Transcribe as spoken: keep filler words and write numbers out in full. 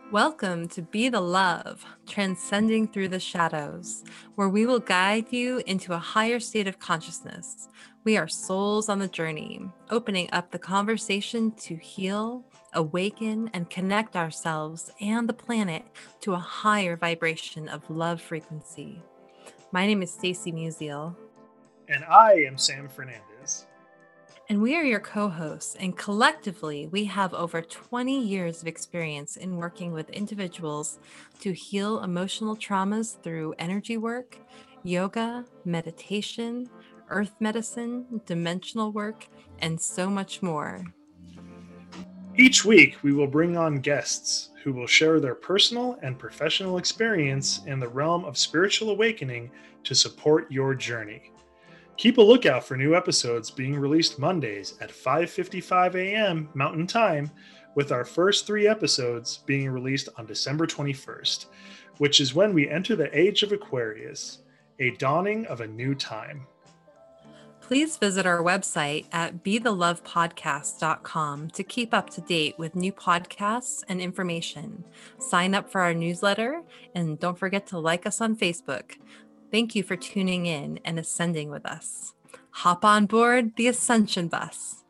Welcome to Be the Love, Transcending Through the Shadows, where we will guide you into a higher state of consciousness. We are souls on the journey, opening up the conversation to heal, awaken, and connect ourselves and the planet to a higher vibration of love frequency. My name is Stacey Musial. And I am Sam Fernandez. And we are your co hosts, and collectively, we have over twenty years of experience in working with individuals to heal emotional traumas through energy work, yoga, meditation, earth medicine, dimensional work, and so much more. Each week, we will bring on guests who will share their personal and professional experience in the realm of spiritual awakening to support your journey. Keep a lookout for new episodes being released Mondays at five fifty-five a.m. Mountain Time, with our first three episodes being released on December twenty-first, which is when we enter the age of Aquarius, a dawning of a new time. Please visit our website at be the love podcast dot com to keep up to date with new podcasts and information. Sign up for our newsletter, and don't forget to like us on Facebook. Thank you for tuning in and ascending with us. Hop on board the Ascension Bus.